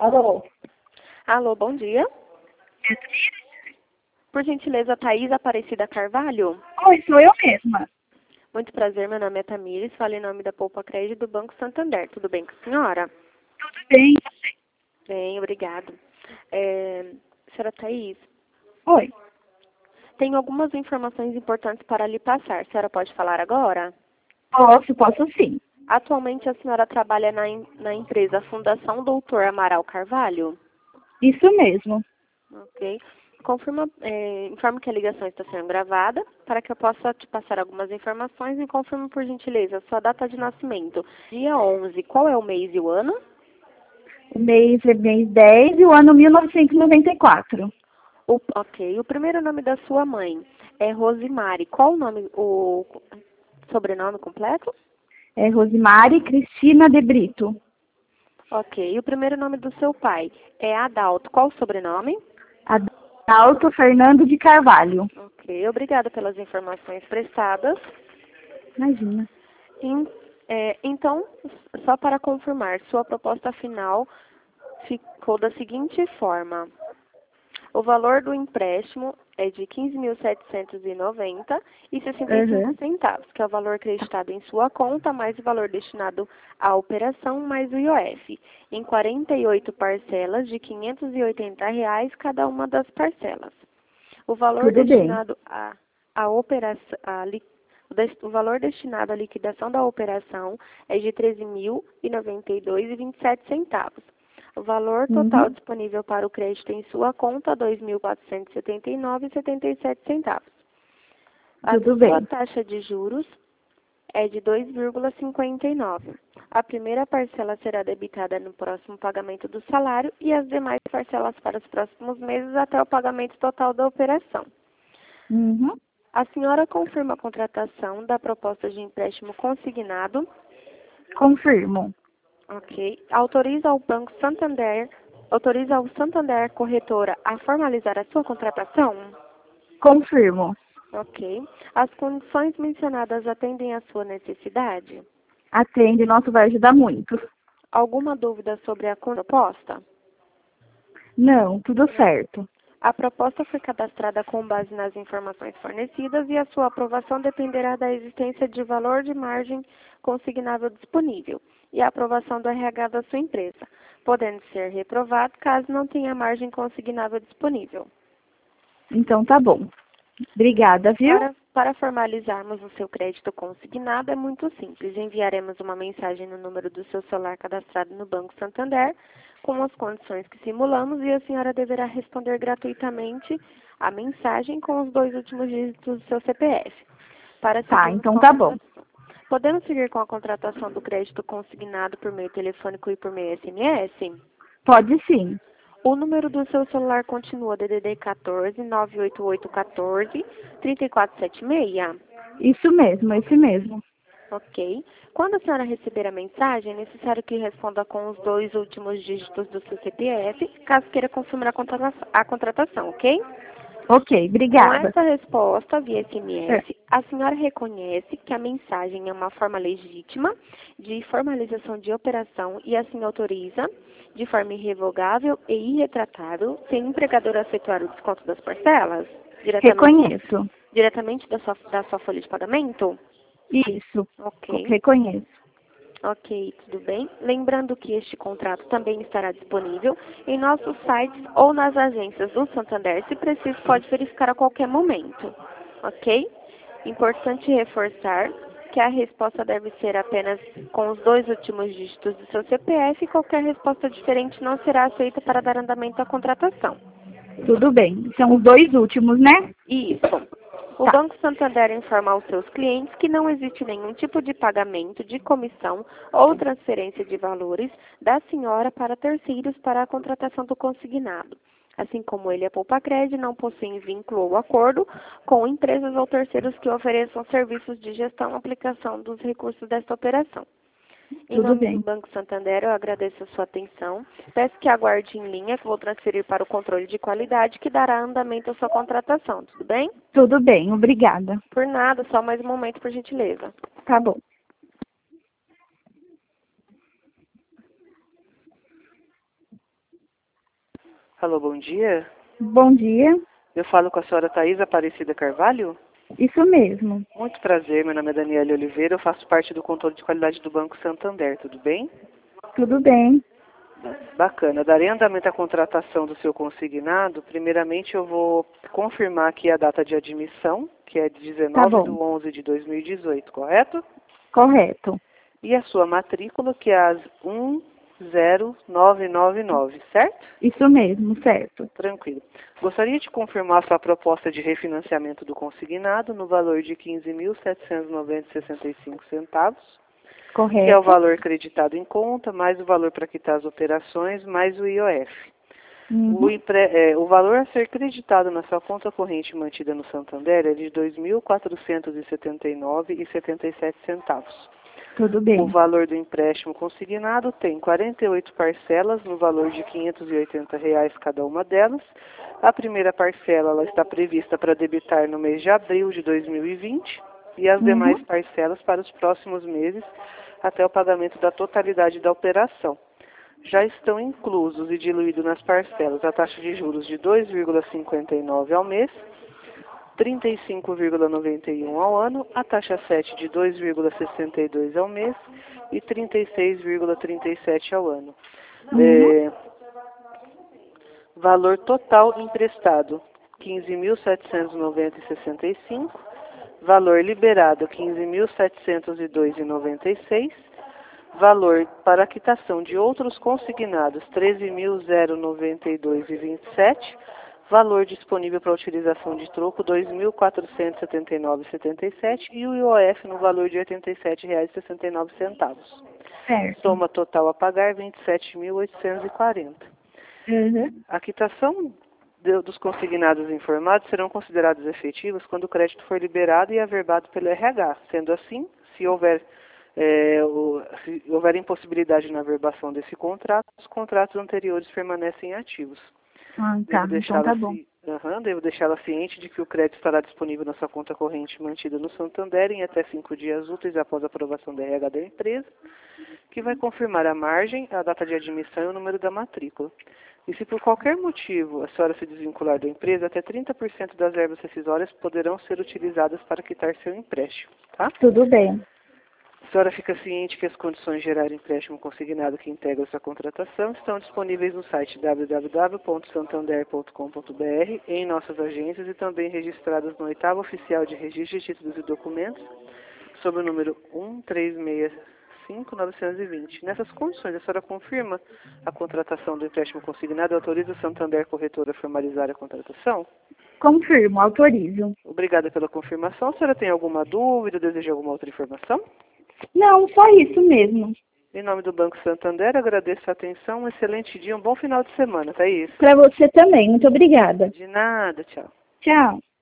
Alô? Alô, bom dia. Por gentileza, Thaís Aparecida Carvalho? Oi, sou eu mesma. Muito prazer, meu nome é Tamires, falo em nome da Poupa Crédito do Banco Santander. Tudo bem com a senhora? Tudo bem? Bem, obrigado. Senhora Thaís, Oi. tenho algumas informações importantes para lhe passar. A senhora pode falar agora? Posso sim. Atualmente a senhora trabalha na empresa Fundação Doutor Amaral Carvalho? Isso mesmo. Ok. Informe que a ligação está sendo gravada para que eu possa te passar algumas informações e confirme, por gentileza, sua data de nascimento. Dia 11, qual é o mês e o ano? O mês é mês 10 e o ano 1994. Ok. O primeiro nome da sua mãe é Rosimari. Qual o sobrenome completo? É Rosimari Cristina de Brito. Ok. E o primeiro nome do seu pai é Adalto. Qual o sobrenome? Adalto Fernando de Carvalho. Ok. Obrigada pelas informações prestadas. Imagina. Então, só para confirmar, sua proposta final ficou da seguinte forma. O valor do empréstimo é de R$ 15.790,65 centavos, que é o valor acreditado em sua conta, mais o valor destinado à operação, mais o IOF, em 48 parcelas de R$ 580 cada uma das parcelas. O valor Tudo bem. destinado à operação, o valor destinado à liquidação da operação é de R$ 13.092,27 centavos. O valor total disponível para o crédito em sua conta, R$ 2.479,77 centavos. A Tudo sua bem. taxa de juros é de 2,59. A primeira parcela será debitada no próximo pagamento do salário e as demais parcelas para os próximos meses até o pagamento total da operação. A senhora confirma a contratação da proposta de empréstimo consignado? Confirmo. Ok. Autoriza o Santander Corretora a formalizar a sua contratação? Confirmo. Ok. As condições mencionadas atendem à sua necessidade? Atende, nosso vai ajudar muito. Alguma dúvida sobre a proposta? Não, tudo certo. A proposta foi cadastrada com base nas informações fornecidas e a sua aprovação dependerá da existência de valor de margem consignável disponível e a aprovação do RH da sua empresa, podendo ser reprovado caso não tenha margem consignável disponível. Então tá bom. Obrigada, viu? Para formalizarmos o seu crédito consignado é muito simples. Enviaremos uma mensagem no número do seu celular cadastrado no Banco Santander com as condições que simulamos e a senhora deverá responder gratuitamente a mensagem com os 2 últimos dígitos do seu CPF. Tá, então tá bom. Podemos seguir com a contratação do crédito consignado por meio telefônico e por meio SMS? Pode sim. O número do seu celular continua DDD 14 988 14 3476? Isso mesmo, esse mesmo. Ok. Quando a senhora receber a mensagem, é necessário que responda com os 2 últimos dígitos do seu CPF, caso queira confirmar a contratação, ok? Ok, Com obrigada. essa resposta via SMS, a senhora reconhece que a mensagem é uma forma legítima de formalização de operação e assim autoriza, de forma irrevogável e irretratável, sem o empregador efetuar o desconto das parcelas? Reconheço. Diretamente da sua folha de pagamento? Isso. Ok. Reconheço. Ok, tudo bem. Lembrando que este contrato também estará disponível em nossos sites ou nas agências do Santander, se preciso, pode verificar a qualquer momento. Ok? Importante reforçar que a resposta deve ser apenas com os 2 últimos dígitos do seu CPF e qualquer resposta diferente não será aceita para dar andamento à contratação. Tudo bem. São os 2 últimos, né? Isso. O Banco Santander informa aos seus clientes que não existe nenhum tipo de pagamento de comissão ou transferência de valores da senhora para terceiros para a contratação do consignado. Assim como ele, a Poupa Crédito não possui vínculo ou acordo com empresas ou terceiros que ofereçam serviços de gestão e aplicação dos recursos desta operação. Em Tudo nome bem. do Banco Santander, eu agradeço a sua atenção. Peço que aguarde em linha, que vou transferir para o controle de qualidade, que dará andamento à sua contratação. Tudo bem? Tudo bem, obrigada. Por nada, só mais um momento, por gentileza. Tá bom. Alô, bom dia. Bom dia. Eu falo com a senhora Thaís Aparecida Carvalho? Isso mesmo. Muito prazer, meu nome é Daniela Oliveira, eu faço parte do controle de qualidade do Banco Santander, tudo bem? Tudo bem. Bacana. Darei andamento à contratação do seu consignado. Primeiramente, eu vou confirmar aqui a data de admissão, que é de Tá 19 de bom. 11 de 2018, correto? Correto. E a sua matrícula, que é as 10999, certo? Isso mesmo, certo. Tranquilo. Gostaria de confirmar sua proposta de refinanciamento do consignado no valor de R$ 15.790,65, que é o Correto. valor creditado em conta, mais o valor para quitar as operações, mais o IOF. Uhum. O valor a ser creditado na sua conta corrente mantida no Santander é de R$ 2.479,77. Tudo O bem. valor do empréstimo consignado tem 48 parcelas no valor de R$ 580 cada uma delas. A primeira parcela ela está prevista para debitar no mês de abril de 2020 e as demais Uhum. parcelas para os próximos meses até o pagamento da totalidade da operação. Já estão inclusos e diluídos nas parcelas a taxa de juros de 2,59 ao mês, 35,91 ao ano, a taxa 7 de 2,62 ao mês e 36,37 ao ano. Uhum. Valor total emprestado, 15.790,65. Valor liberado, 15.702,96. Valor para quitação de outros consignados, 13.092,27. Valor disponível para utilização de troco, R$ 2.479,77 e o IOF no valor de R$ 87,69. Certo. Soma total a pagar, R$ 27.840. Uhum. A quitação dos consignados informados serão considerados efetivos quando o crédito for liberado e averbado pelo RH. Sendo assim, se houver impossibilidade na averbação desse contrato, os contratos anteriores permanecem ativos. Ah, Devo tá. Então tá bom. deixá-la ciente de que o crédito estará disponível na sua conta corrente mantida no Santander em até 5 dias úteis após a aprovação da RH da empresa, que vai confirmar a margem, a data de admissão e o número da matrícula. E se por qualquer motivo a senhora se desvincular da empresa, até 30% das verbas rescisórias poderão ser utilizadas para quitar seu empréstimo, tá? Tudo bem. A senhora fica ciente que as condições de gerar empréstimo consignado que integram sua contratação estão disponíveis no site www.santander.com.br, em nossas agências e também registradas no 8º Oficial de Registro de Títulos e Documentos, sob o número 1365920. Nessas condições, a senhora confirma a contratação do empréstimo consignado e autoriza o Santander Corretora a formalizar a contratação? Confirmo, autorizo. Obrigada pela confirmação. A senhora tem alguma dúvida, deseja alguma outra informação? Não, só isso mesmo. Em nome do Banco Santander, agradeço a atenção, um excelente dia, um bom final de semana, Thaís. Para você também. Muito obrigada. De nada, tchau. Tchau.